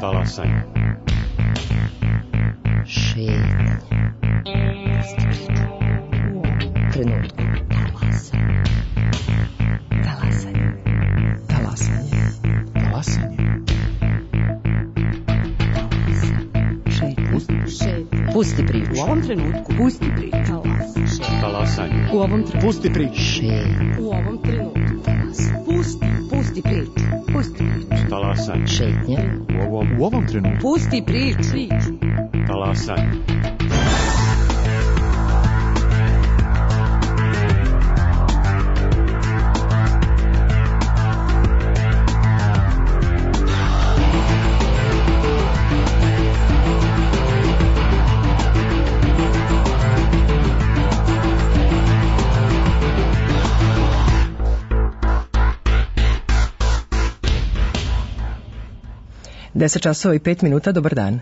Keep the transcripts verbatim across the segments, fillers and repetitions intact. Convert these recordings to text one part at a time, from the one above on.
Talasanje. Šetnje. Trenutku. Talasanje. Talasanje. Talasanje. Talasanje. Šetnje. Pusti priču. U ovom trenutku. Pusti priču. Talasanje. U ovom trenutku. Pusti priču. Šetnje. U ovom trenutku. Pusti. Pusti priču. Pusti priču. Talasanje. Šetnje. U ovom, U ovom trenutku. Pusti priču. talasanje. deset časova i pet minuta, dobar dan.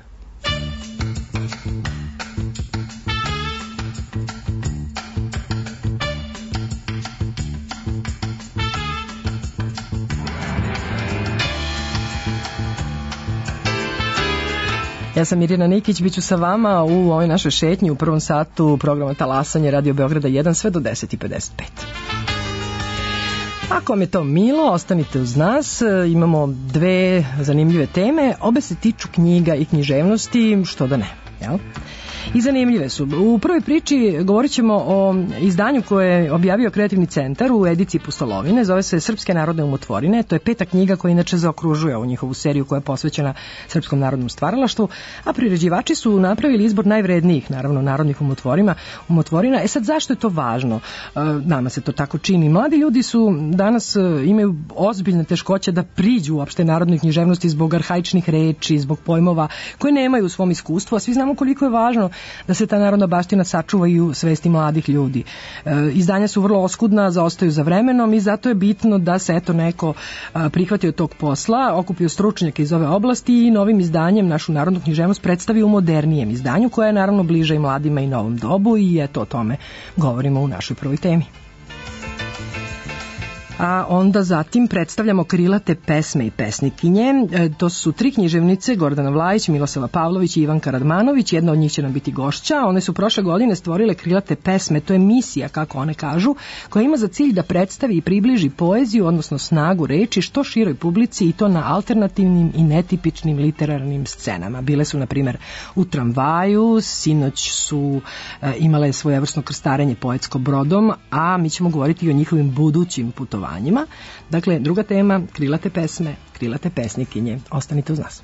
Ja sam Mirjana Nikić, bit ću sa vama u ovoj našoj šetnji u prvom satu programa Talasanje Radio Beograda jedan sve do deset i pedeset pet. Ako vam je to milo, ostanite uz nas, imamo dve zanimljive teme, obe se tiču knjiga i književnosti, što da ne, jel? I zanimljive su. U prvoj priči govorit ćemo o izdanju koje je objavio Kreativni centar u ediciji Pustolovine, zove se Srpske narodne umotvorine, to je peta knjiga koja inače zaokružuje ovu njihovu seriju koja je posvećena srpskom narodnom stvaralaštvu, a priređivači su napravili izbor najvrednijih, naravno, narodnih umotvorima, umotvorina. E sad, zašto je to važno? Nama se to tako čini. Mladi ljudi su danas imaju ozbiljne teškoće da priđu uopšte narodnoj književnosti zbog arhaičnih reči, zbog pojmova koje nemaju u svom iskustvu, a svi znamo koliko je važno da se ta narodna baština sačuva i u svesti mladih ljudi. E, izdanja su vrlo oskudna, zaostaju za vremenom i zato je bitno da se eto neko a, prihvatio tog posla, okupio stručnjake iz ove oblasti i novim izdanjem našu narodnu književnost predstavi u modernijem izdanju koja je naravno bliža i mladima i novom dobu i eto o tome govorimo u našoj prvoj temi. A onda zatim predstavljamo krilate pesme i pesnikinje. E, to su tri književnice, Gordana Vlajić, Milosava Pavlović i Ivanka Radmanović. Jedna od njih će nam biti gošća. One su prošle godine stvorile krilate pesme. To je misija, kako one kažu, koja ima za cilj da predstavi i približi poeziju, odnosno snagu reči, što široj publici i to na alternativnim i netipičnim literarnim scenama. Bile su, na primjer, u tramvaju, sinoć su e, imale svojevrsno krstarenje poetsko brodom, a mi ćemo govoriti i o njihovim budućim putovanjima. Dakle, druga tema, krilate pesme, krilate pesnikinje. Ostanite uz nas.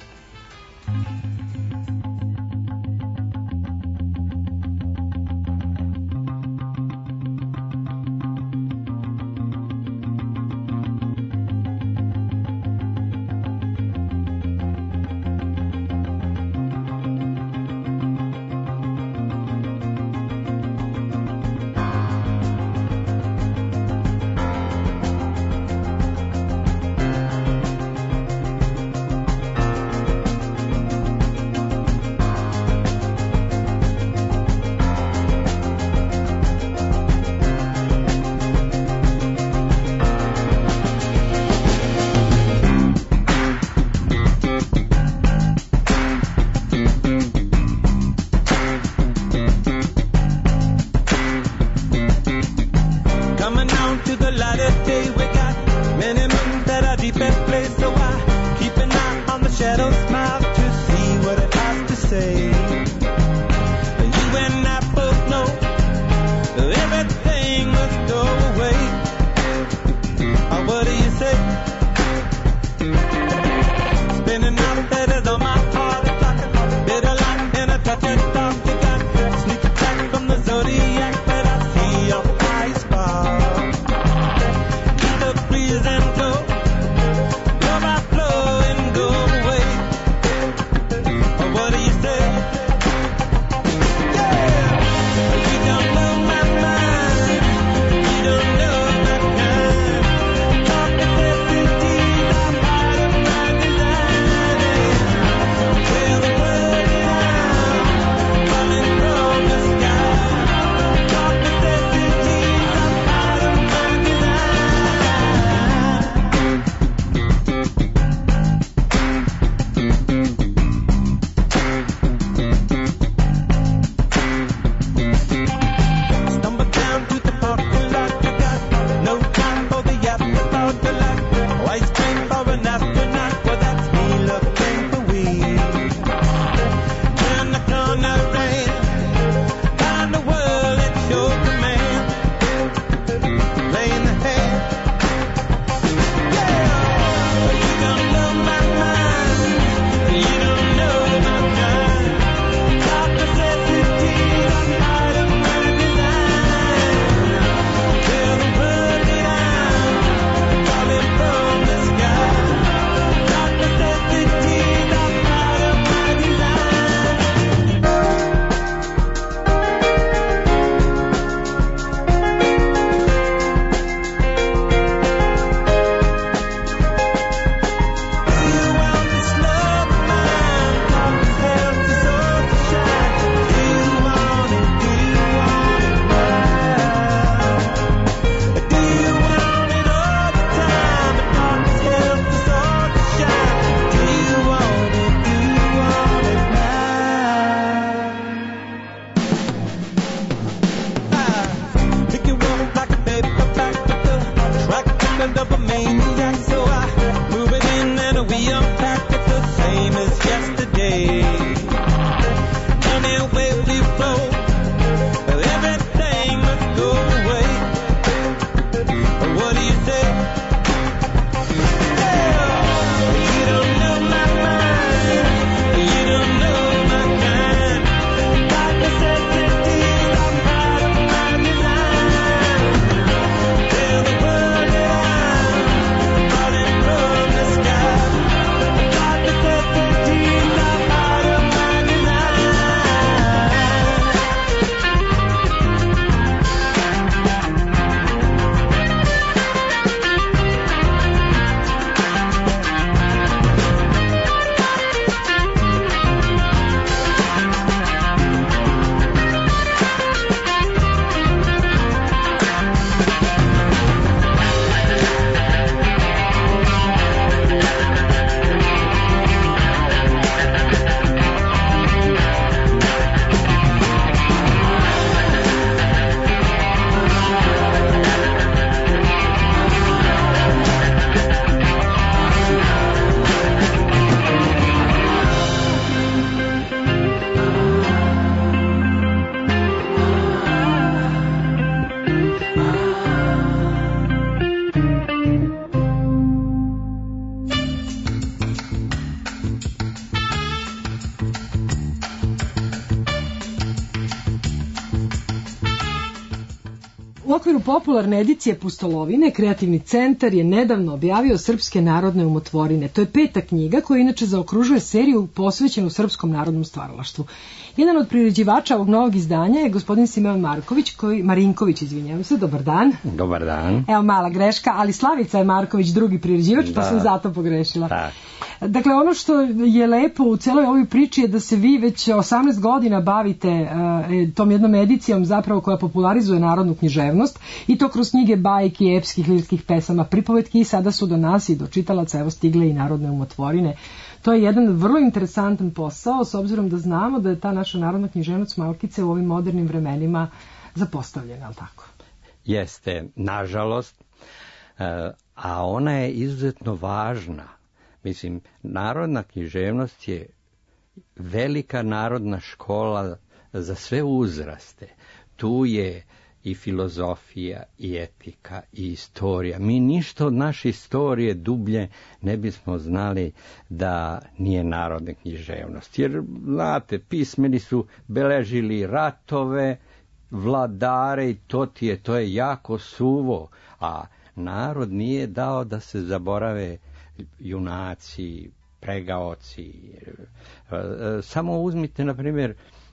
popularne edicije Pustolovine, Kreativni centar je nedavno objavio Srpske narodne umotvorine. To je peta knjiga koja inače zaokružuje seriju posvećenu srpskom narodnom stvaralaštvu. Jedan od priređivača ovog novog izdanja je gospodin Simeon Marković, koji, Marinković, izvinjavam se, dobar dan. Dobar dan. Evo mala greška, ali Slavica je Marković drugi priređivač, da. Pa sam zato pogrešila. Tak. Dakle, ono što je lepo u celoj ovoj priči je da se vi već osamnaest godina bavite uh, tom jednom edicijom zapravo koja popularizuje narodnu književnost i to kroz knjige bajki, epskih, lirskih pesama, pripovetki i sada su do nas i do čitalaca evo stigle i narodne umotvorine. To je jedan vrlo interesantan posao s obzirom da znamo da je ta naša narodna književnost malkice u ovim modernim vremenima zapostavljena, ali tako? Jeste, nažalost, a ona je izuzetno važna. Mislim, narodna književnost je velika narodna škola za sve uzraste. Tu je i filozofija, i etika, i istorija. Mi ništa od naše istorije dublje ne bismo znali da nije narodna književnost. Jer, znate, pismeni su beležili ratove, vladare i to ti je, to je jako suvo. A narod nije dao da se zaborave junaci, pregaoci. Samo uzmite, na primjer,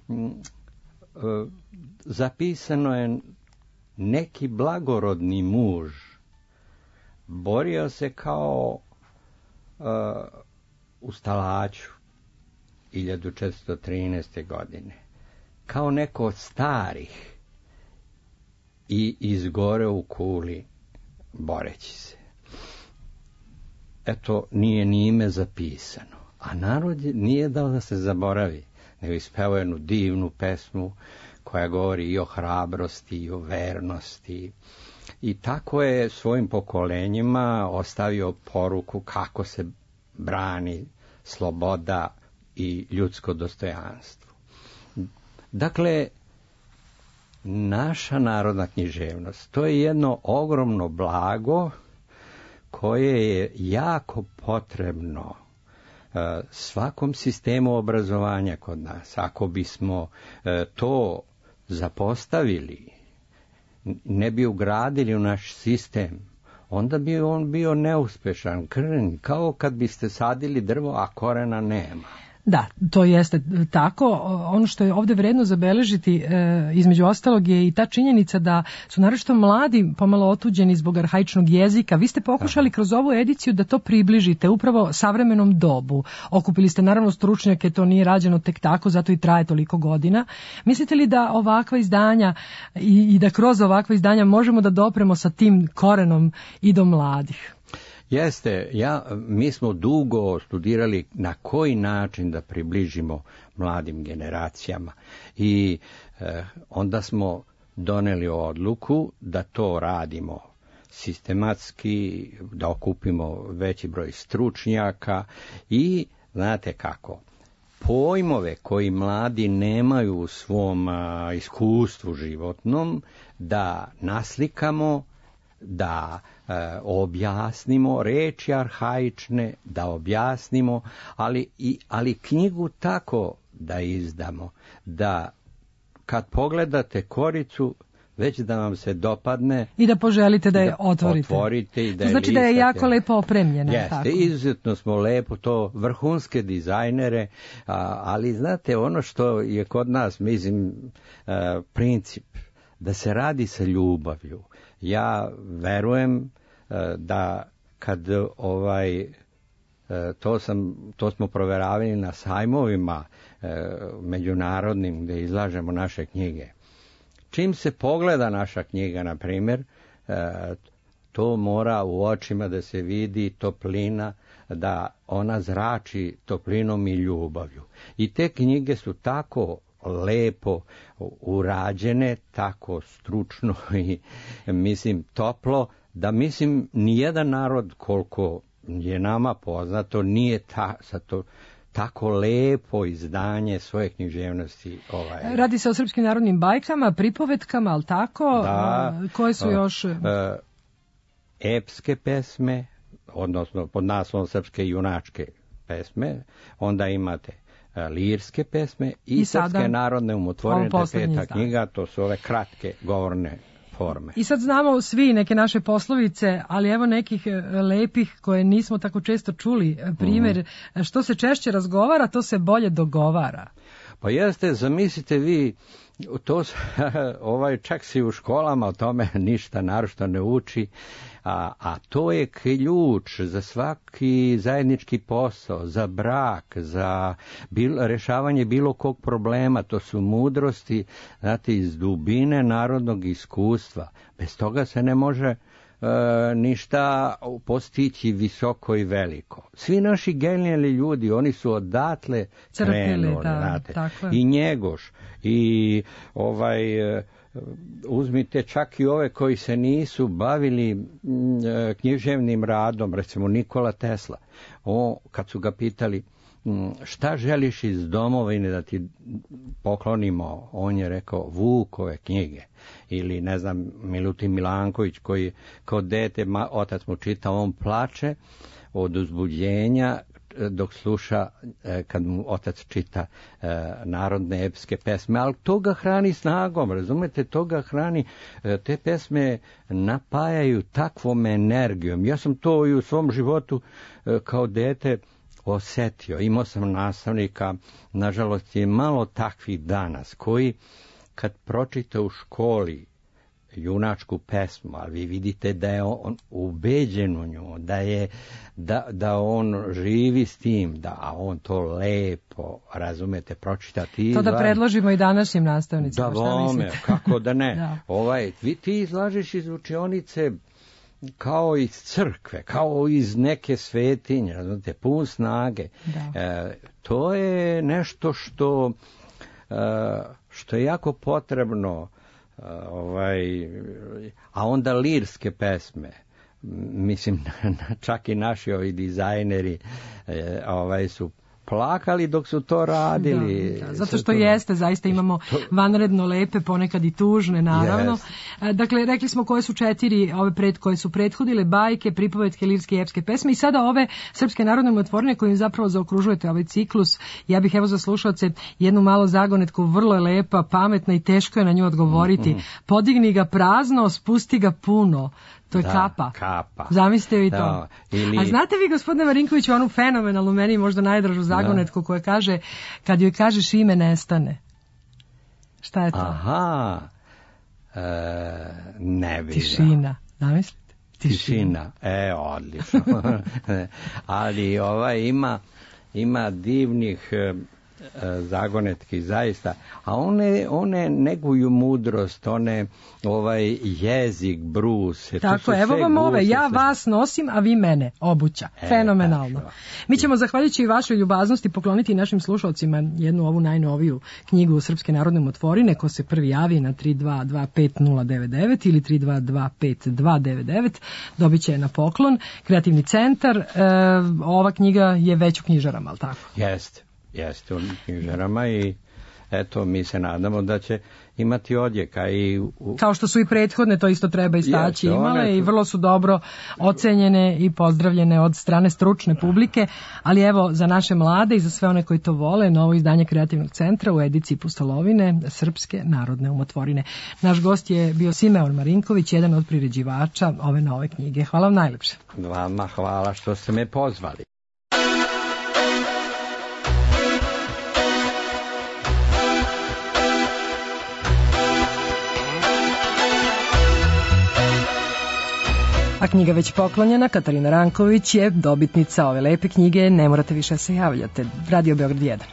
zapisano je neki blagorodni muž borio se kao uh, u Stalaću hiljadu četiristo trinaeste. godine kao neko od starih i izgoreo u kuli boreći se. Eto, nije ni ime zapisano, a narod nije dao da se zaboravi, nego ispevao jednu divnu pesmu koja govori i o hrabrosti i o vernosti. I tako je svojim pokolenjima ostavio poruku kako se brani sloboda i ljudsko dostojanstvo. Dakle, naša narodna književnost, to je jedno ogromno blago koje je jako potrebno svakom sistemu obrazovanja kod nas. Ako bismo to zapostavili, ne bi ugradili u naš sistem, onda bi on bio neuspešan, krnj, kao kad biste sadili drvo, a korena nema. Da, to jeste tako. Ono što je ovdje vredno zabeležiti, e, između ostalog, je i ta činjenica da su naročito mladi pomalo otuđeni zbog arhaičnog jezika. Vi ste pokušali kroz ovu ediciju da to približite upravo savremenom dobu. Okupili ste naravno stručnjake, to nije rađeno tek tako, zato i traje toliko godina. Mislite li da ovakva izdanja i, i da kroz ovakva izdanja možemo da dopremo sa tim korenom i do mladih? Jeste, ja, mi smo dugo studirali na koji način da približimo mladim generacijama i eh, onda smo doneli odluku da to radimo sistematski, da okupimo veći broj stručnjaka i znate kako, pojmove koji mladi nemaju u svom a, iskustvu životnom, da naslikamo, da e, objasnimo reči arhaične, da objasnimo, ali, i, ali knjigu tako da izdamo, da kad pogledate koricu, već da vam se dopadne i da poželite da je da otvorite. otvorite i da to znači listate. Da je jako lepo opremljena. Jeste, tako. izuzetno smo lepo, to vrhunske dizajnere, a, ali znate, ono što je kod nas, mislim, a, princip, da se radi sa ljubavlju. Ja verujem a, da kad ovaj, a, to, sam, to smo proveravali na sajmovima a, međunarodnim gdje izlažemo naše knjige. Čim se pogleda naša knjiga, na primjer, to mora u očima da se vidi toplina, da ona zrači toplinom i ljubavlju. I te knjige su tako lepo urađene, tako stručno i, mislim, toplo, da, mislim, nijedan narod, koliko je nama poznato, nije ta, sa to, tako lepo izdanje svoje književnosti. Ovaj. Radi se o srpskim narodnim bajkama, pripovetkama, ali tako? Da. Koje su još? Uh, epske pesme, odnosno pod naslovom srpske junačke pesme, onda imate uh, lirske pesme i, I srpske narodne umotvorene, peta knjiga, to su ove kratke govorne forme. I sad znamo svi neke naše poslovice, ali evo nekih lepih koje nismo tako često čuli. Primjer, mm. što se češće razgovara, to se bolje dogovara. Pa jeste, zamislite vi, to ovaj čak se u školama o tome ništa naročito ne uči, a, a to je ključ za svaki zajednički posao, za brak, za bil, rešavanje bilo kog problema. To su mudrosti, znate, iz dubine narodnog iskustva. Bez toga se ne može E, ništa postići visoko i veliko. Svi naši genijalni ljudi, oni su odatle krenuli, da, i Njegoš i ovaj e, uzmite čak i ove koji se nisu bavili m, e, književnim radom, recimo Nikola Tesla. O, kad su ga pitali m, šta želiš iz domovine da ti poklonimo, on je rekao Vukove knjige. Ili ne znam, Milutin Milanković koji kao dete, ma, otac mu čita, on plače od uzbuđenja dok sluša e, kad mu otac čita e, narodne epske pesme, ali to ga hrani snagom, razumete, to ga hrani, e, te pesme napajaju takvom energijom. Ja sam to i u svom životu e, kao dete osetio. Imao sam nastavnika, nažalost je malo takvih danas, koji kad pročita u školi junačku pesmu, ali vi vidite da je on ubeđen u nju, da, je, da, da on živi s tim, da on to lepo, razumete, pročita. Ti to da izlaži... predložimo i današnjim nastavnicima. Da, vome, kako da ne. da. Ovaj, vi, ti izlažiš iz učionice kao iz crkve, kao iz neke svetinje, razumete, pun snage. E, to je nešto što... E, što je jako potrebno, ovaj, a onda lirske pesme, mislim, čak i naši ovi dizajneri ovaj, su plakali dok su to radili. Da, da, zato što jeste, zaista imamo vanredno lepe, ponekad i tužne, naravno. Yes. Dakle, rekli smo koje su četiri ove pred, koje su prethodile, bajke, pripovetke, lirske i epske pesme i sada ove srpske narodne umotvorine kojim zapravo zaokružujete ovaj ciklus. Ja bih evo za slušalce jednu malo zagonetku, vrlo je lepa, pametna i teško je na nju odgovoriti. Mm-hmm. Podigni ga prazno, spusti ga puno. To je da, kapa. kapa. Zamislite vi to. Da, ili... A znate vi, gospodine Marinkoviću, onu fenomenalnu, meni možda najdražu zagonetku koja kaže, kad joj kažeš ime, nestane. Šta je to? Aha, e, ne vidim. Tišina, zamislite? Tišina. Tišina, e, odlično. Ali ovaj ima, ima divnih... zagonetki zaista, a one, one neguju mudrost, one ovaj jezik, bruse. Tako, evo vam ove, ja vas nosim, a vi mene, obuća. E, fenomenalno. Tačno. Mi ćemo, zahvaljujući i vašoj ljubaznosti, pokloniti našim slušalcima jednu ovu najnoviju knjigu Srpske narodne umotvorine, ko se prvi javi na tri dva dva pet nula devet devet ili tri dva dva pet dva devet devet, dobit će na poklon. Kreativni centar, e, ova knjiga je već u knjižarama, ali tako? Jeste. Jeste u knjižarama i eto, mi se nadamo da će imati odjeka. I u... Kao što su i prethodne, to isto treba istaći, Jeste, imale one... i vrlo su dobro ocenjene i pozdravljene od strane stručne publike, ali evo za naše mlade i za sve one koji to vole, novo izdanje Kreativnog centra u ediciji Pustolovine, Srpske narodne umotvorine. Naš gost je bio Simeon Marinković, jedan od priređivača ove nove knjige. Hvala vam najlepše. Vama hvala što ste me pozvali. A knjiga već poklonjena, Katarina Ranković je dobitnica ove lepe knjige, ne morate više se javljate. Radio Beograd jedan.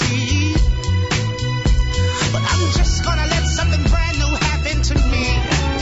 But I'm just gonna let something brand new happen to me.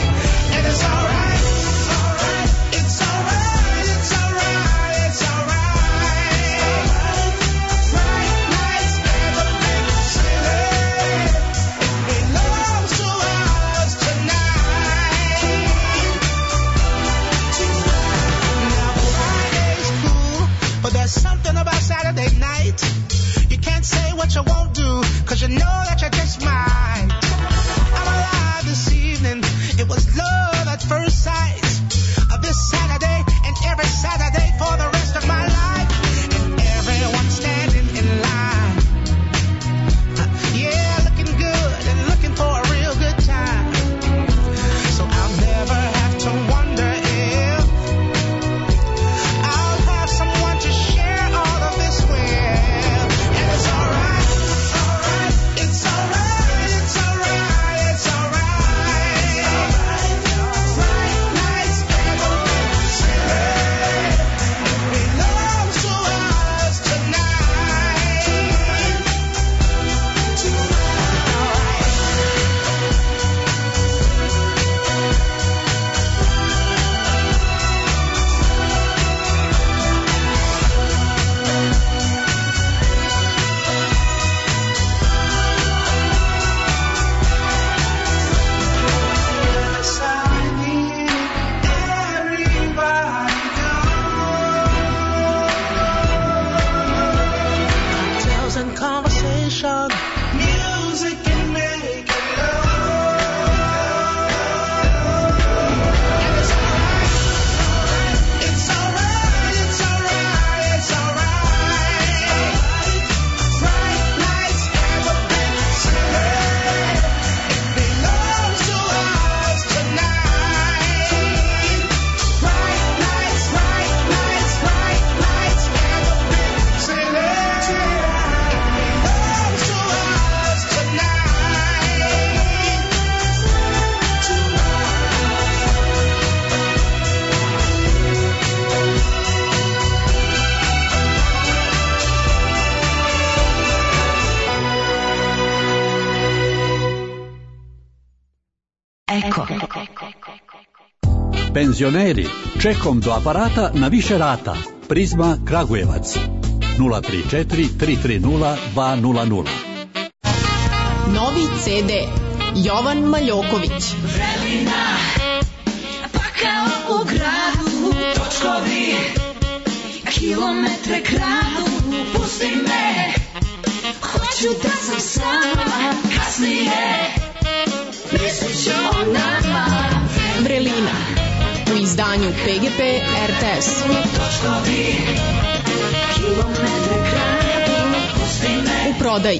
Penzioneri, čekom do aparata na više rata. Prizma Kragujevac. nula tri četiri tri tri nula dva nula nula. Novi ce de Jovan Maljoković. Vremena, pa kao u gradu, točkovi, kilometre kradu, pusti me, hoću da sam sama, kasnije, mislit ću o nama. Vrelina, u izdanju pe ge pe er te es. Točkovi, kilometre kradu, pusti me. U prodaji.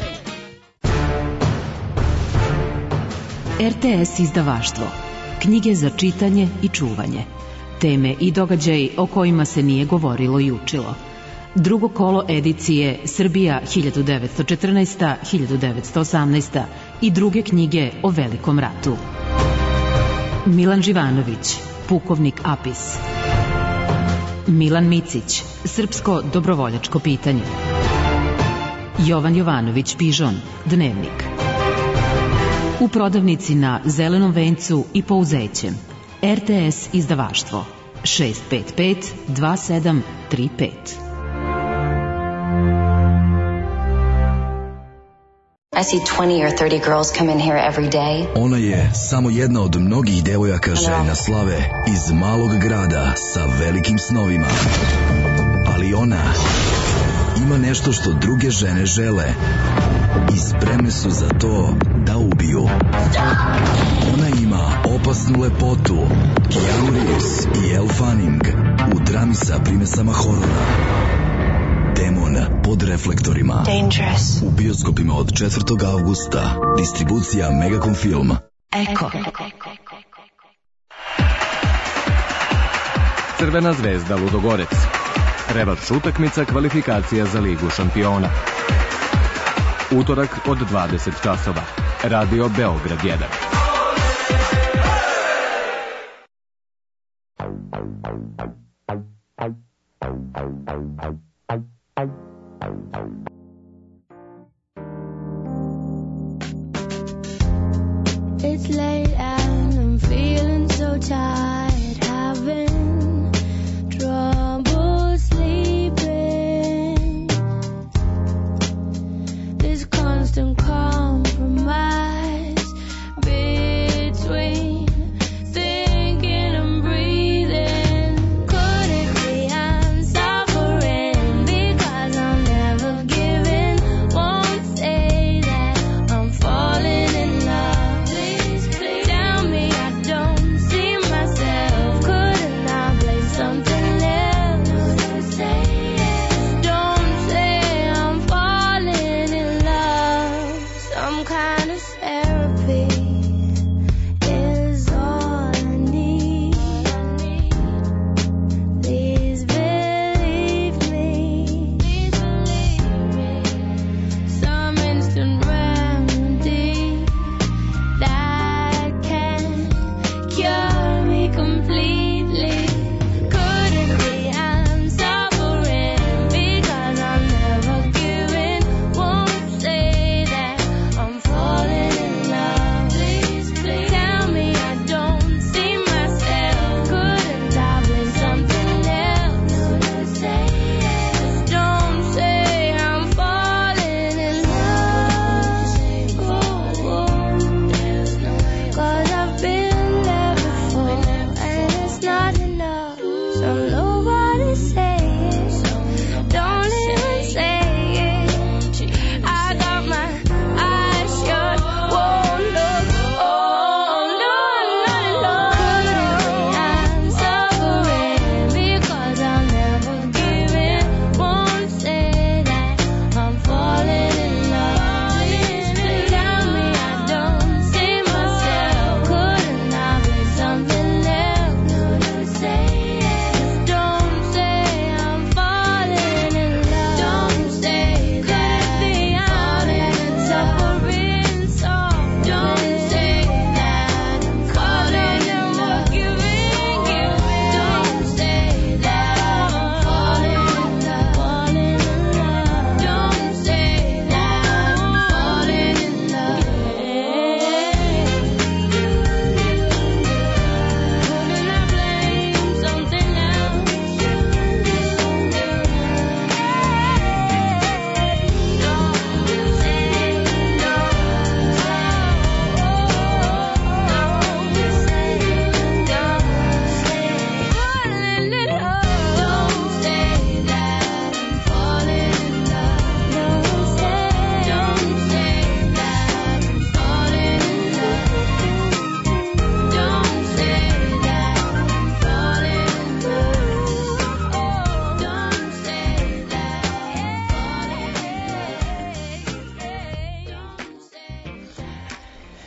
er te es izdavaštvo. Knjige za čitanje i čuvanje. Teme i događaji o kojima se nije govorilo i učilo. Drugo kolo edicije Srbija hiljadu devetsto četrnaesta do hiljadu devetsto osamnaesta i druge knjige o Velikom ratu. Milan Živanović, Pukovnik Apis. Milan Micić, Srpsko dobrovoljačko pitanje. Jovan Jovanović Pižon, Dnevnik. U prodavnici na Zelenom vencu i Pouzećem. er te es izdavaštvo šest pet pet dva sedam tri pet. I see twenty or thirty girls come in here every day. Ona je samo jedna od mnogih devojaka željna slave iz malog grada sa velikim snovima. Ali ona ima nešto što druge žene žele i spremne su za to da ubiju. Ona ima opasnu lepotu, Keanu Reeves i Elle Fanning u drami sa primesama horora. Demon pod reflektorima. Dangerous. U bioskopima od četvrtog avgusta. Distribucija Megacom Film. Eko. Crvena zvezda Ludogorec. Revanš utakmica kvalifikacija za Ligu šampiona. Utorak od dvadeset časova. Radio Beograd jedan. It's late and I'm feeling so tired, having trouble sleeping. This constant compromise between thinking and breathing. Could it be I'm suffering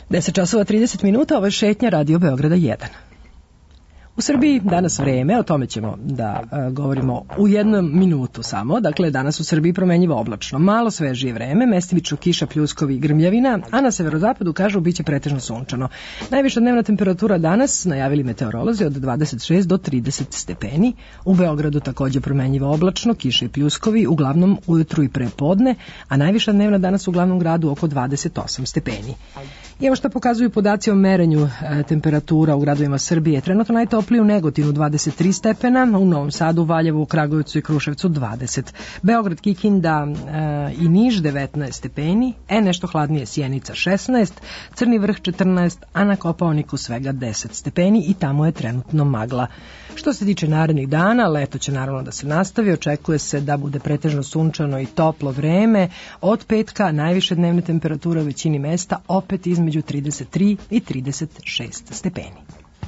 deset časova trideset minuta, ovo je šetnja Radio Beograda jedan. U Srbiji danas vreme, o tome ćemo da e, govorimo u jednom minutu samo. Dakle, danas u Srbiji promenjivo oblačno, malo svežije vreme, mestimično kiša, pljuskovi i grmljavina, a na severozapadu kažu biće pretežno sunčano. Najviša dnevna temperatura danas, najavili meteorolozi, od dvadeset šest do trideset stepeni. U Beogradu takođe promenjivo oblačno, kiša i pljuskovi, uglavnom ujutru i pre podne, a najviša dnevna danas u glavnom gradu oko dvadeset osam stepeni. I evo što pokazuju podaci o merenju e, temperatura u gradovima Srbije. Trenutno najtoplije u Negotinu dvadeset tri stepena, u Novom Sadu, Valjevu, Kragujevcu i Kruševcu dvadeset. Beograd, Kikinda e, i Niš devetnaest stepeni, e nešto hladnije Sjenica šesnaest, Crni Vrh četrnaest, a na Kopaoniku svega deset stepeni i tamo je trenutno magla. Što se tiče narednih dana, leto će naravno da se nastavi, očekuje se da bude pretežno sunčano i toplo vreme. Od petka najviše dnevne temperature u većini mesta opet između trideset tri i trideset šest stepeni.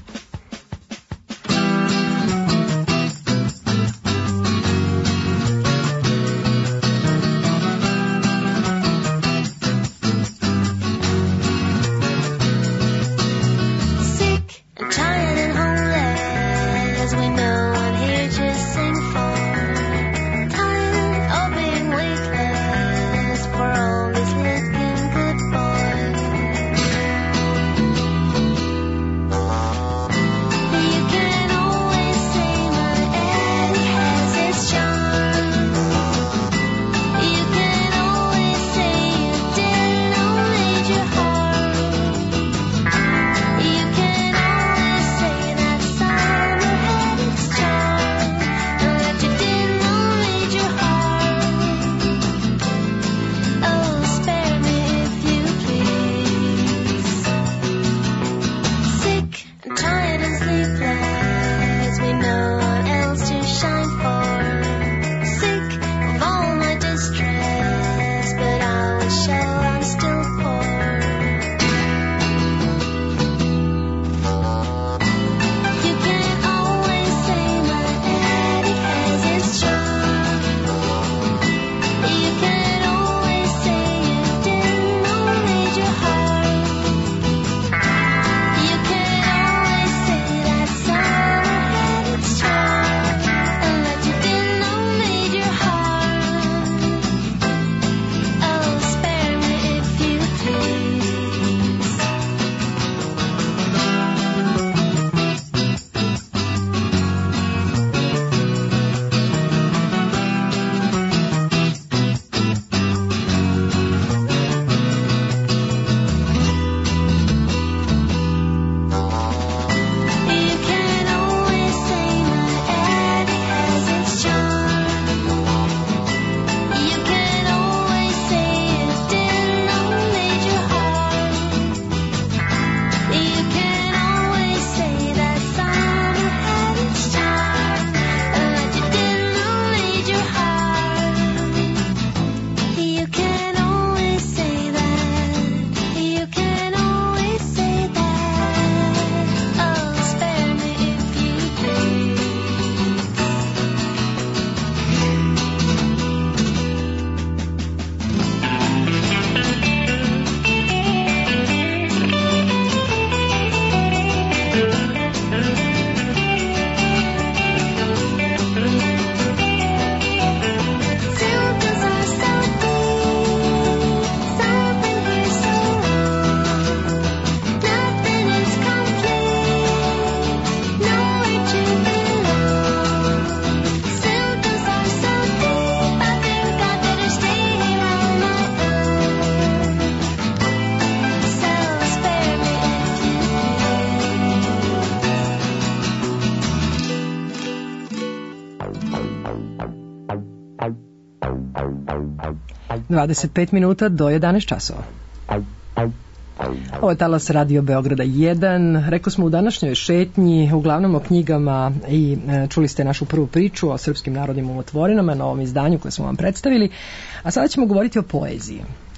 dvadeset pet minuta do jedanaest časova. Ovo je talas Radio Beograda jedan. Rekao smo u današnjoj šetnji uglavnom o knjigama i e, čuli ste našu prvu priču o srpskim narodnim umotvorinama na ovom izdanju koje smo vam predstavili. A sada ćemo govoriti o poeziji.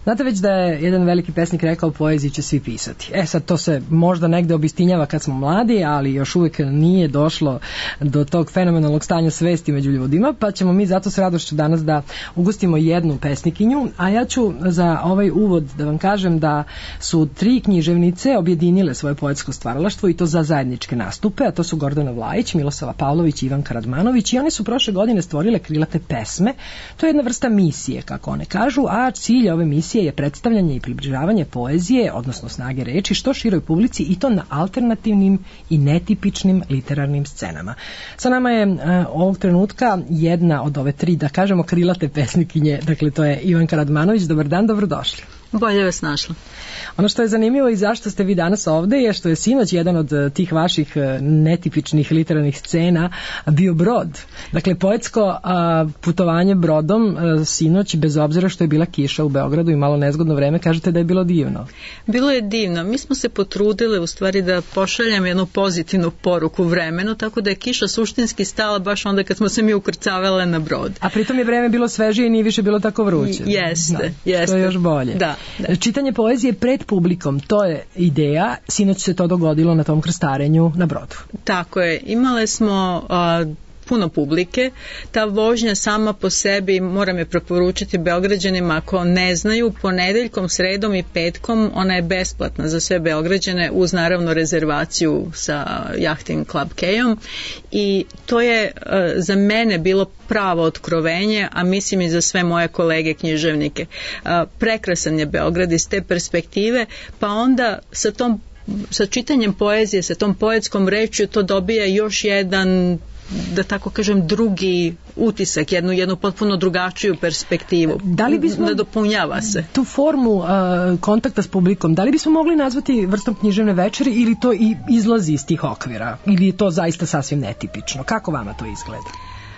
Znate već da je jedan veliki pesnik rekao poeziju će svi pisati. E sad to se možda negde obistinjava kad smo mladi, ali još uvijek nije došlo do tog fenomenalnog stanja svesti među ljudima, pa ćemo mi zato s radošću danas da ugostimo jednu pesnikinju, a ja ću za ovaj uvod da vam kažem da su tri književnice objedinile svoje poetsko stvaralaštvo i to za zajedničke nastupe, a to su Gordana Vlajić, Milosava Pavlović i Ivanka Radmanović i one su prošle godine stvorile Krilate pesme. To je jedna vrsta misije, kako one kažu, a cilj ove misije je predstavljanje i približavanje poezije, odnosno snage reči, što široj publici i to na alternativnim i netipičnim literarnim scenama. Sa nama je uh, ovog trenutka jedna od ove tri, da kažemo, krilate pesnikinje, dakle to je Ivanka Radmanović. Dobar dan, dobrodošli. Bolje vas našla. Ono što je zanimljivo i zašto ste vi danas ovde je što je sinoć jedan od tih vaših netipičnih literarnih scena bio brod. Dakle, poetsko a, putovanje brodom a, sinoć, bez obzira što je bila kiša u Beogradu i malo nezgodno vreme, kažete da je bilo divno. Bilo je divno. Mi smo se potrudili u stvari da pošaljemo jednu pozitivnu poruku vremenu, tako da je kiša suštinski stala baš onda kad smo se mi ukrcavale na brod. A pritom je vreme bilo svežije i nije više bilo tako vruće. I, jeste, da, jeste. To je još bolje. Da, da. Čitanje poezije pred publikom, to je ideja, sinoć se to dogodilo na tom krstarenju na brodu. Tako je, imale smo a, puno publike, ta vožnja sama po sebi, moram je preporučiti Beograđanima, ako ne znaju, ponedeljkom, sredom i petkom ona je besplatna za sve Beograđane uz naravno rezervaciju sa Jahting Club Kejom i to je a, za mene bilo pravo otkrovenje, a mislim i za sve moje kolege književnike. A, prekrasan je Beograd iz te perspektive, pa onda sa tom sa čitanjem poezije, sa tom poetskom rečju to dobija još jedan, da tako kažem, drugi utisak, jednu, jednu potpuno drugačiju perspektivu. Da li bismo nadopunjava se tu formu uh, kontakta s publikom, da li bismo mogli nazvati vrstom književne večeri ili to i izlazi iz tih okvira ili je to zaista sasvim netipično? Kako vama to izgleda?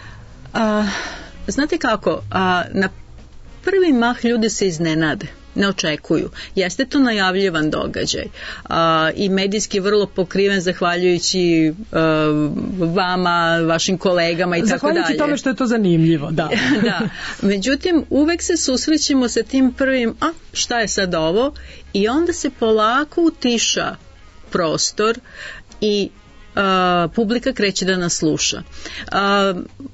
A, znate kako, a, na prvi mah ljudi se iznenade, ne očekuju. Jeste to najavljivan događaj a, i medijski vrlo pokriven zahvaljujući a, vama, vašim kolegama i tako dalje. Zahvaljujući tome što je to zanimljivo, da. Da. Međutim, uvek se susrećemo sa tim prvim, a šta je sad ovo? I onda se polako utiša prostor i a, publika kreće da nas sluša. A,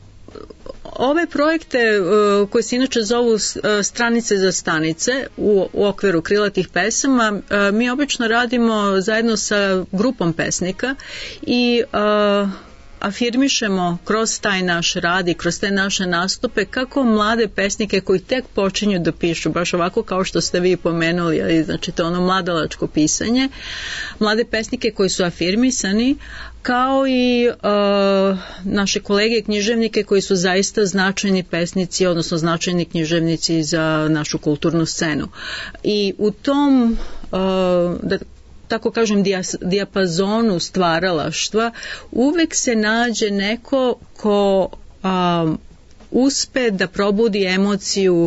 Ove projekte uh, koje se inače zovu uh, stranice za stanice u, u okviru krilatih pesama, uh, mi obično radimo zajedno sa grupom pesnika i uh, afirmišemo kroz taj naš rad i kroz te naše nastupe kako mlade pesnike koji tek počinju da pišu, baš ovako kao što ste vi pomenuli, ali znači to ono mladalačko pisanje, mlade pesnike koji su afirmisani, kao i uh, naše kolege književnike koji su zaista značajni pesnici, odnosno značajni književnici za našu kulturnu scenu. I u tom, uh, da tako kažem, dijas, dijapazonu stvaralaštva uvek se nađe neko ko um, uspe da probudi emociju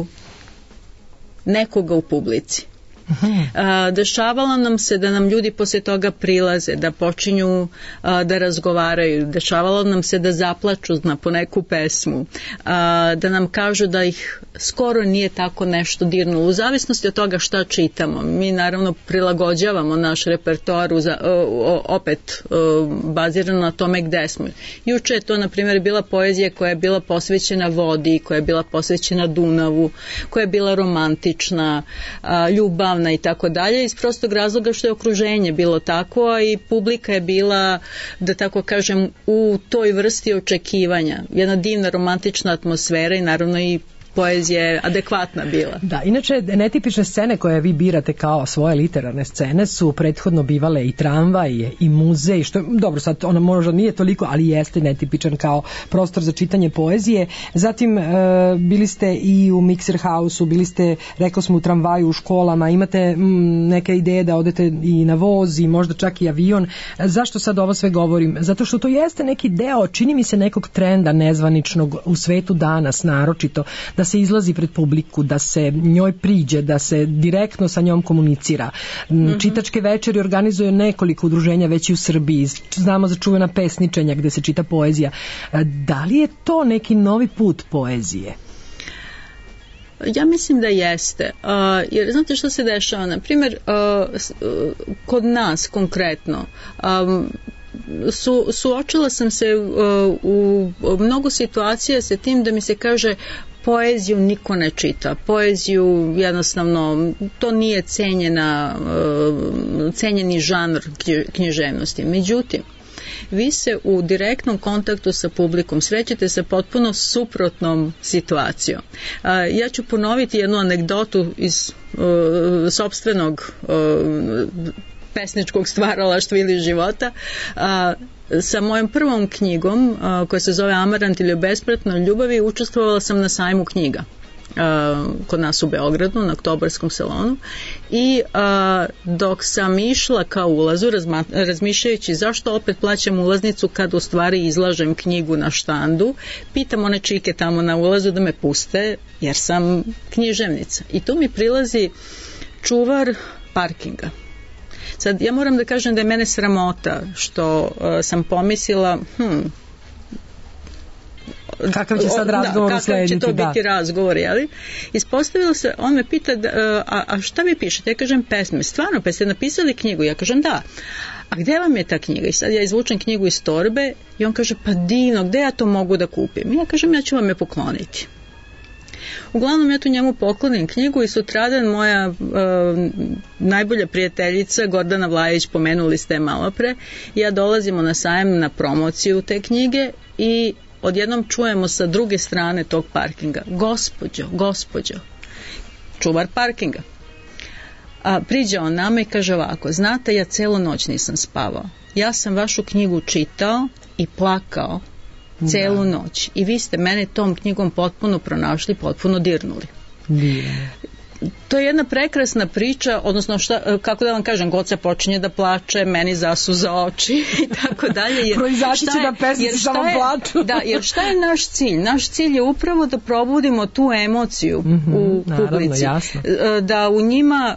nekoga u publici. A, dešavalo nam se da nam ljudi posle toga prilaze, da počinju a, da razgovaraju, dešavalo nam se da zaplaču na poneku pesmu, a, da nam kažu da ih skoro nije tako nešto dirnulo, u zavisnosti od toga šta čitamo. Mi naravno prilagođavamo naš repertoar za, o, opet o, bazirano na tome gde smo. Juče je to na primjer bila poezija koja je bila posvećena vodi, koja je bila posvećena Dunavu, koja je bila romantična, a, ljubav i tako dalje, iz prostog razloga što je okruženje bilo tako, a i publika je bila, da tako kažem, u toj vrsti očekivanja. Jedna divna romantična atmosfera i naravno i poezija je adekvatna bila. Da, inače netipične scene koje vi birate kao svoje literarne scene su prethodno bivale i tramvaj i muzej, što dobro sad ona možda nije toliko, ali jeste netipičan kao prostor za čitanje poezije. Zatim e, bili ste i u Mixer House-u, bili ste, rekao smo, u tramvaju, u školama, imate m, neke ideje da odete i na voz i možda čak i avion. Zašto sad ovo sve govorim? Zato što to jeste neki deo, čini mi se, nekog trenda nezvaničnog u svetu danas, naročito, da se izlazi pred publiku, da se njoj priđe, da se direktno sa njom komunicira. Mm-hmm. Čitačke večeri organizuje nekoliko udruženja već i u Srbiji. Znamo za čuvena pesničenja gde se čita poezija. Da li je to neki novi put poezije? Ja mislim da jeste, uh, jer znate što se dešava, na primjer uh, uh, kod nas konkretno, um, Su, suočila sam se uh, u mnogo situacija sa tim da mi se kaže poeziju niko ne čita, poeziju jednostavno to nije cenjena, uh, cenjeni žanr književnosti. Međutim, vi se u direktnom kontaktu sa publikom srećete sa potpuno suprotnom situacijom. Uh, ja ću ponoviti jednu anegdotu iz uh, sopstvenog uh, pesničkog stvaralaštva ili života. A, sa mojom prvom knjigom, a, koja se zove Amarant ili o besplatnoj ljubavi, učestvovala sam na sajmu knjiga a, kod nas u Beogradu, na Oktobarskom salonu, i a, dok sam išla ka ulazu, razma, razmišljajući zašto opet plaćam ulaznicu kad u stvari izlažem knjigu na štandu, pitam one čike tamo na ulazu da me puste, jer sam književnica. I tu mi prilazi čuvar parkinga. Sad, ja moram da kažem da je mene sramota što uh, sam pomislila, hm, kakav će sad razgovor da, uslediti, kakav će to da. biti razgovor, jeli? Ispostavilo se, on me pita, da, a, a šta vi pišete? Ja kažem pesme. Stvarno, pa ste napisali knjigu? Ja kažem da. A gde vam je ta knjiga? I sad ja izvučem knjigu iz torbe i on kaže, pa divno, gde ja to mogu da kupim? Ja kažem, ja ću vam je pokloniti. Uglavnom ja tu njemu poklonim knjigu i sutradan moja e, najbolja prijateljica Gordana Vlajić, pomenuli ste je malo pre, ja dolazimo na sajam na promociju te knjige i odjednom čujemo sa druge strane tog parkinga, gospođo, gospođo, čuvar parkinga. A priđe on nama i kaže ovako, znate, ja celu noć nisam spavao, ja sam vašu knjigu čitao i plakao celu da. noć i vi ste mene tom knjigom potpuno pronašli, potpuno dirnuli. Divno. To je jedna prekrasna priča, odnosno šta, kako da vam kažem, Goca počinje da plače, meni zasuza oči i tako dalje. Proizaći će da pesnici samo plaču. Da, jer šta je naš cilj? Naš cilj je upravo da probudimo tu emociju mm-hmm, u publici. Naravno, jasno. Da u njima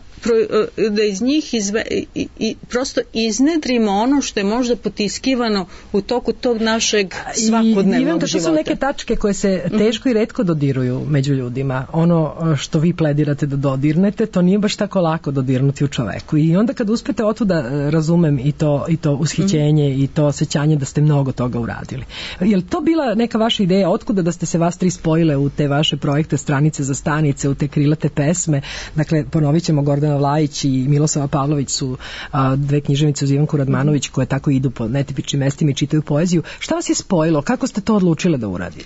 da iz njih izve, i, i prosto iznedrimo ono što je možda potiskivano u toku tog našeg svakodnevnog života. I to su neke tačke koje se teško i retko dodiruju među ljudima. Ono što vi pledirate da dodirnete, to nije baš tako lako dodirnuti u čoveku. I onda kad uspete otuda razumem i to, i to ushićenje i to osjećanje da ste mnogo toga uradili. Je li to bila neka vaša ideja? Otkuda da ste se vas tri spojile u te vaše projekte Stranice za stanice, u te krilate pesme? Dakle, ponovit ćemo, Gordana Vlajić i Milosava Pavlović su a, dve književnice uz Ivanku Radmanović koje tako idu po netipičnim mestima i čitaju poeziju. Šta vas je spojilo? Kako ste to odlučile da uradite?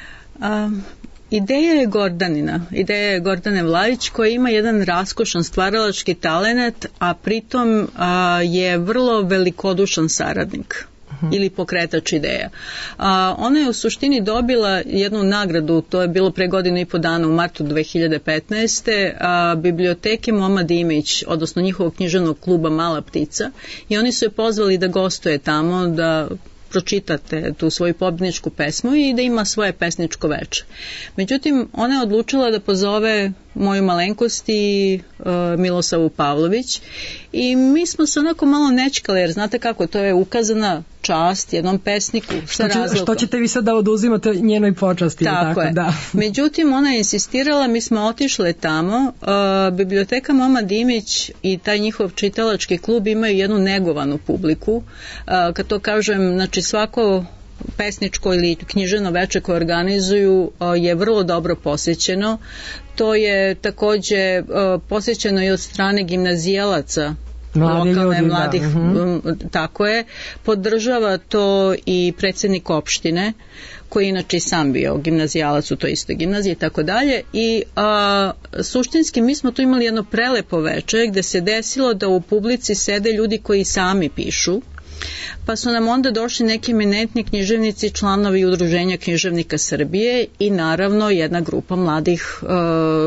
Um, ideja je Gordanina. Ideja je Gordane Vlajić koja ima jedan raskošan stvaralački talenat, a pritom a, je vrlo velikodušan saradnik. Ili pokretač ideja. A, ona je u suštini dobila jednu nagradu, to je bilo pre godinu i po dana u martu dve hiljade petnaeste. A, biblioteke Moma Dimić, odnosno njihovog književnog kluba Mala ptica, i oni su je pozvali da gostuje tamo, da pročitate tu svoju pobjedničku pesmu i da ima svoje pesničko veče. Međutim, ona je odlučila da pozove moju malenkost i uh, Milosavu Pavlović i mi smo se onako malo nečkali, jer znate kako, to je ukazana čast jednom pesniku sa razlogom. Što ćete vi sad da oduzimate njenoj počasti? Tako, tako je. Da. Međutim, ona je insistirala, mi smo otišle tamo, uh, biblioteka Moma Dimić i taj njihov čitalački klub imaju jednu negovanu publiku. Uh, kad to kažem, znači svako pesničko ili književno veče koje organizuju je vrlo dobro posjećeno. To je takođe posjećeno i od strane gimnazijalaca, Mladi lokalne, ljudi, mladih, da. uh-huh. Tako je. Podržava to i predsjednik opštine, koji inače i sam bio gimnazijalac u toj istoj gimnaziji i tako dalje. I a, suštinski mi smo tu imali jedno prelepo veče gde se desilo da u publici sede ljudi koji sami pišu, pa su nam onda došli neki eminentni književnici, članovi Udruženja književnika Srbije i naravno jedna grupa mladih e,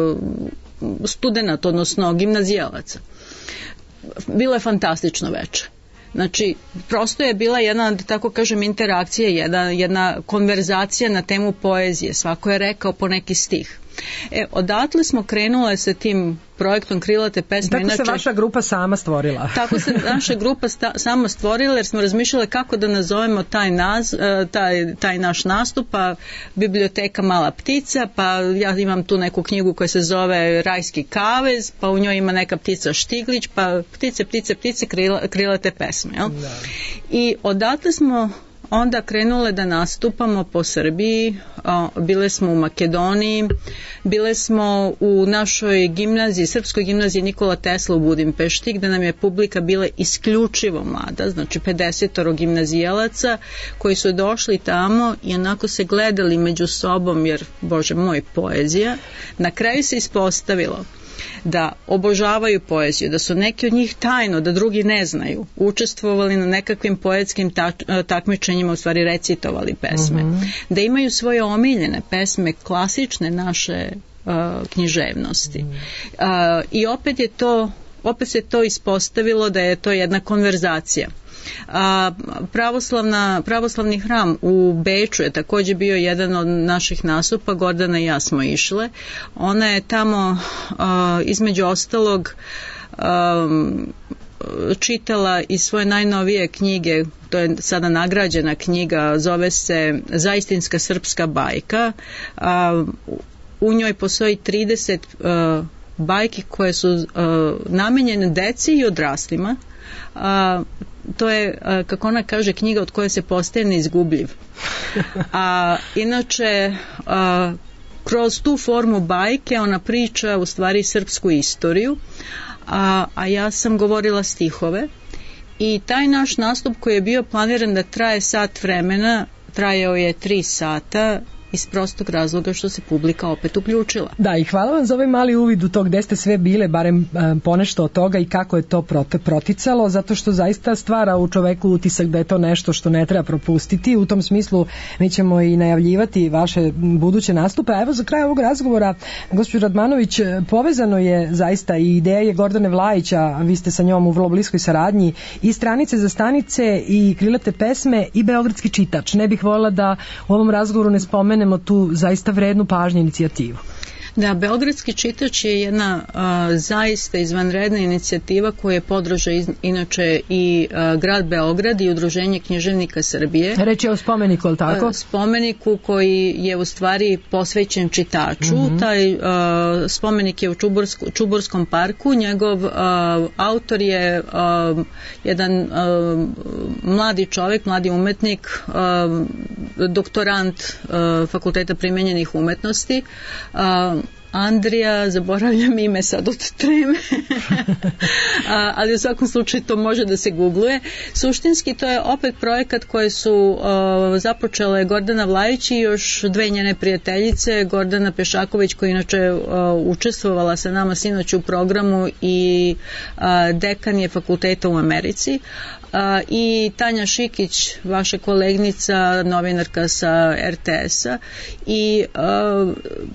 studenata, odnosno gimnazijalaca. Bilo je fantastično veče. Znači, prosto je bila jedna, da tako kažem, interakcija, jedna, jedna konverzacija na temu poezije. Svako je rekao po neki stih. E, odatle smo krenule sa tim projektom Krilate pesme. Tako Inače, se vaša grupa sama stvorila. Tako se naša grupa sta, sama stvorila, jer smo razmišljali kako da nazovemo taj, naz, taj, taj naš nastup, pa biblioteka Mala ptica, pa ja imam tu neku knjigu koja se zove Rajski kavez, pa u njoj ima neka ptica Štiglić, pa ptice, ptice, ptice, krila, krilate pesme. Jel? Da. I odatle smo onda krenule da nastupamo po Srbiji, bile smo u Makedoniji, bile smo u našoj gimnaziji, Srpskoj gimnaziji Nikola Tesla u Budimpešti, gde nam je publika bila isključivo mlada, znači pedesetoro gimnazijalaca koji su došli tamo i onako se gledali među sobom, jer, Bože moj, poezija. Na kraju se ispostavilo da obožavaju poeziju, da su neki od njih tajno, da drugi ne znaju, učestvovali na nekakvim poetskim takmičenjima, u stvari recitovali pesme, mm-hmm. da imaju svoje omiljene pesme, klasične naše uh, književnosti. Mm-hmm. Uh, I opet je to, opet se to ispostavilo da je to jedna konverzacija. A, pravoslavna, pravoslavni hram u Beču je također bio jedan od naših nastupa, Gordana i ja smo išle. Ona je tamo a, između ostalog a, čitala iz svoje najnovije knjige, to je sada nagrađena knjiga, zove se Zaistinska srpska bajka. A, u njoj postoji trideset a, bajki koje su a, namenjene deci i odraslima. A, to je, kako ona kaže, knjiga od koje se postaje neizgubljiv. A inače, a, kroz tu formu bajke ona priča u stvari srpsku istoriju, a, a ja sam govorila stihove i taj naš nastup koji je bio planiran da traje sat vremena, trajao je tri sata, iz prostog razloga što se publika opet uključila. Da, i hvala vam za ovaj mali uvid u to gde ste sve bile, barem e, ponešto od toga i kako je to proticalo, zato što zaista stvara u čoveku utisak da je to nešto što ne treba propustiti. U tom smislu mi ćemo i najavljivati vaše buduće nastupe. A evo za kraj ovog razgovora, gospođo Radmanović, povezano je zaista i ideja je Gordane Vlajića, vi ste sa njom u vrlo bliskoj saradnji, i stranice za stanice i Krilate pesme i Beogradski čitač. Ne bih voljela da u ovom razgovoru ne spomenem tu zaista vrednu pažnju inicijativu. Da, Beogradski čitač je jedna a, zaista izvanredna inicijativa koju je podržao iz, inače i a, grad Beograd i Udruženje književnika Srbije. Reč je o spomeniku, ali tako? A, spomeniku koji je u stvari posvećen čitaču. Mm-hmm. Taj a, spomenik je u Čubursko, Čuburskom parku. Njegov a, autor je a, jedan a, mladi čovjek, mladi umetnik, a, doktorant a, Fakulteta primenjenih umetnosti, a, Andrija, zaboravljam ime sad od treme, ali u svakom slučaju to može da se googluje. Suštinski to je opet projekat koji su uh, započele Gordana Vlajić i još dve njene prijateljice, Gordana Pešaković koja inače uh, učestvovala sa nama sinoć u programu i uh, dekan je fakulteta u Americi. Uh, i Tanja Šikić, vaša kolegnica, novinarka sa er te esa, i uh,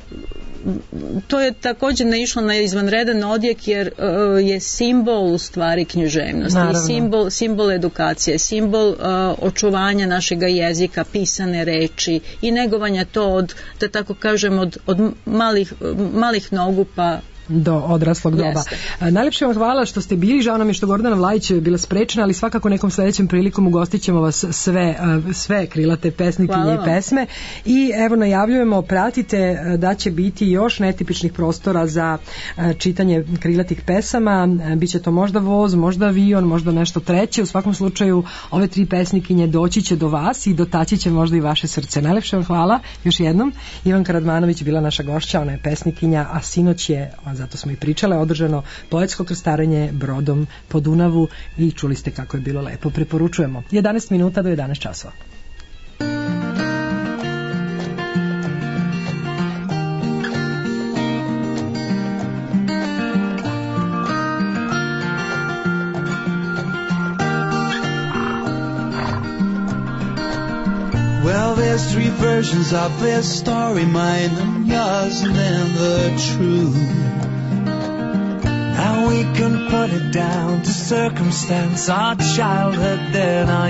to je također naišlo na izvanredan odjek jer uh, je simbol u stvari književnosti. Naravno. I simbol, simbol edukacije, simbol uh, očuvanja našega jezika, pisane reči i negovanja to od, da tako kažem, od, od malih, malih nogu pa do odraslog doba. Jeste. Najlepše vam hvala što ste bili, žao nam je što Gordana Vlajić je bila sprečena, ali svakako nekom sledećem prilikom ugostit ćemo vas sve, sve Krilate pesnikinje i pesme. I evo najavljujemo, pratite da će biti još netipičnih prostora za čitanje Krilatih pesama, biće to možda voz, možda avion, možda nešto treće, u svakom slučaju ove tri pesnikinje doći će do vas i dotaći će možda i vaše srce. Najlepše vam hvala još jednom. Ivanka Radmanović bila naša gošća, ona je pesnikinja, a sinoć je, zato smo i pričale, održano poetsko krstarenje brodom po Dunavu i čuli ste kako je bilo lepo. Preporučujemo. jedanaest minuta do jedanaest časova. Well, there's three versions of this story, mine and yours and then the truth. Now we can put it down to circumstance, our childhood, then our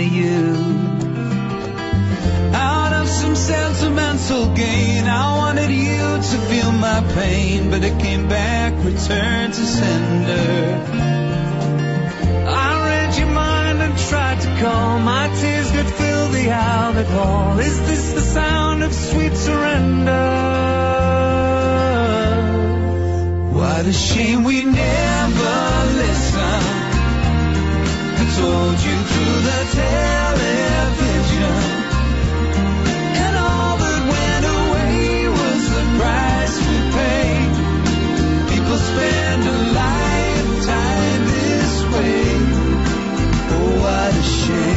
youth. Out of some sentimental gain, I wanted you to feel my pain, but it came back, returned to sender. I read your mind and tried to call, my tears could fill the Albert Hall. Is this the sound of sweet surrender? What a shame we never listened. I told you through the television, and all that went away was the price we paid. People spend a lifetime this way. Oh, what a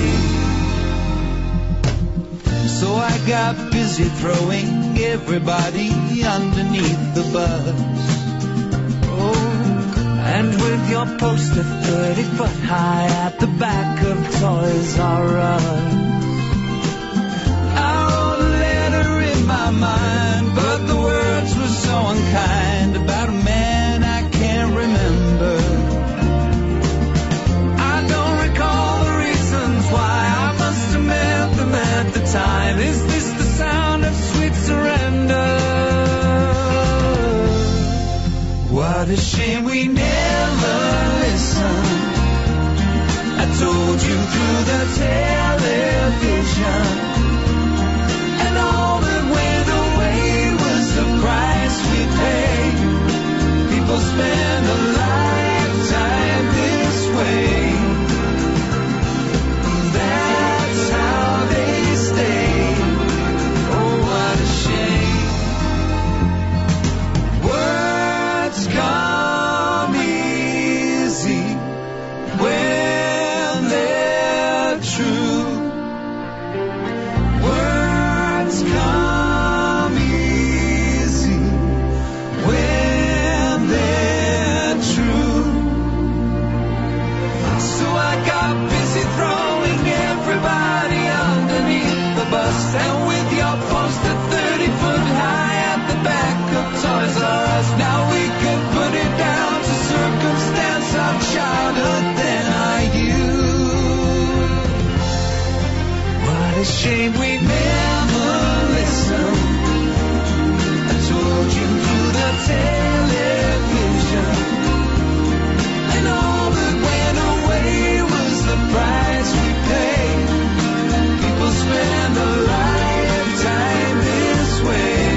shame. So I got busy throwing everybody underneath the bus. And with your poster thirty foot high at the back of Toys R Us, I wrote a letter in my mind, but the words were so unkind, about a man I can't remember. I don't recall the reasons why, I must have meant them at the time. Is this the sound of sweet surrender? What a shame we never listened. I told you through the television, and all that went away was the price we paid. People spend a lifetime this way. That's how they stay. Oh, what a shame. Words come easy when they're true. Words come easy when they're true. So I got busy throwing everybody underneath the bus, and with your poster thirty foot high at the back of Toys R Us, now we can put it down to circumstance of childhood, then are you. What a shame we never listened. I told you through the television, and all that went away was the price we paid. People spend a lifetime this way.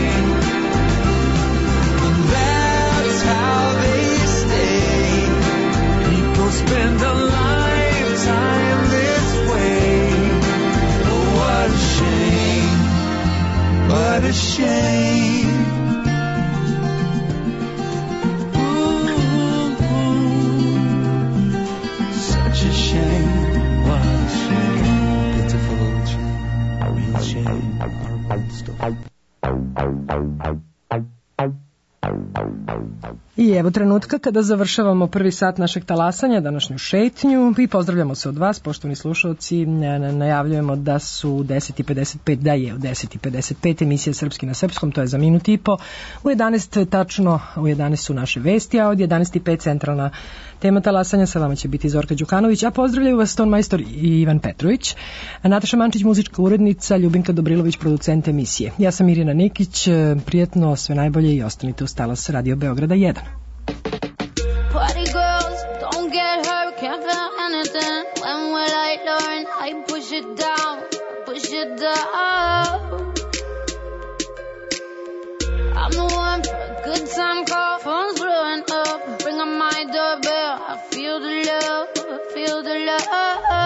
That's how they stay. People spend a lifetime this way. Oh, what a shame. What a shame. Ooh, ooh. Such a shame. What a shame. Pitiful shame. A real shame. Horrible stuff. I evo trenutka kada završavamo prvi sat našeg talasanja, današnju šetnju, i pozdravljamo se od vas, poštovani slušalci. Najavljujemo da su u deset i pedeset pet, da je u deset i pedeset pet emisija Srpski na srpskom, to je za minut i po. U jedanaest tačno, u jedanaest su naše vesti, a od jedanaest i pet centralna tema talasanja. Sa vama će biti Zorka Đukanović, a pozdravljaju vas ton majstor i Ivan Petrović, Nataša Mančić, muzička urednica, Ljubinka Dobrilović, producent emisije. Ja sam Irina Nikić, prijetno, sve najbolje i ostanite uz talas Radio Beograda jedan. Party girls, don't get hurt, can't feel anything. When will I learn? I push it down, push it down. I'm the one for a good time call, phone's blowing up. Bring on my doorbell, I feel the love, I feel the love.